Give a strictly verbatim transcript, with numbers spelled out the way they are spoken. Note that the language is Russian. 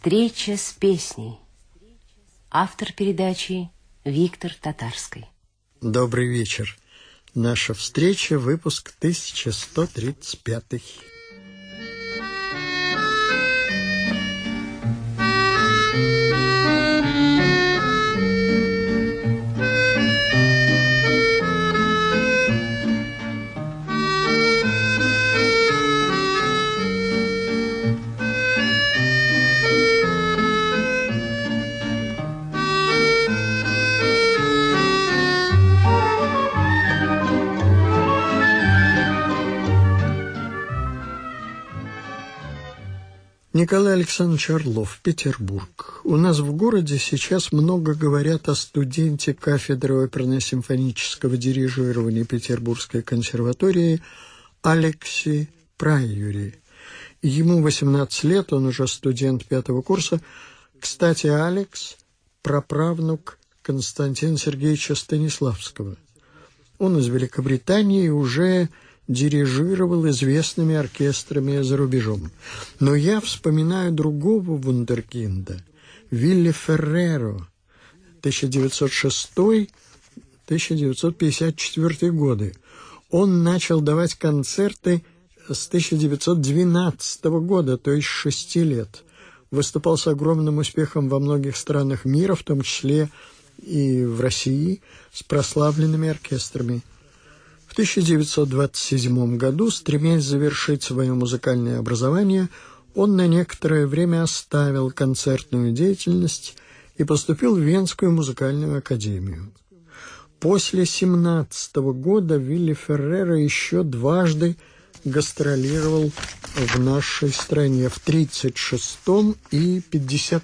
Встреча с песней. Автор передачи Виктор Татарский. Добрый вечер. Наша встреча, выпуск тысяча сто тридцать пятый. Николай Александрович Орлов, Петербург. У нас в городе сейчас много говорят о студенте кафедры оперно-симфонического дирижирования Петербургской консерватории Алексе Прайюри. Ему восемнадцать лет, он уже студент пятого курса. Кстати, Алекс – праправнук Константина Сергеевича Станиславского. Он из Великобритании и уже дирижировал известными оркестрами за рубежом. Но я вспоминаю другого вундеркинда, Вилли Ферреро, тысяча девятьсот шестой — тысяча девятьсот пятьдесят четвёртый годы. Он начал давать концерты с тысяча девятьсот двенадцатого года, то есть шести лет. Выступал с огромным успехом во многих странах мира, в том числе и в России, с прославленными оркестрами. В тысяча девятьсот двадцать седьмом году, стремясь завершить свое музыкальное образование, он на некоторое время оставил концертную деятельность и поступил в Венскую музыкальную академию. После семнадцатого года Вилли Ферреро еще дважды гастролировал в нашей стране, в тридцать шестом и пятьдесят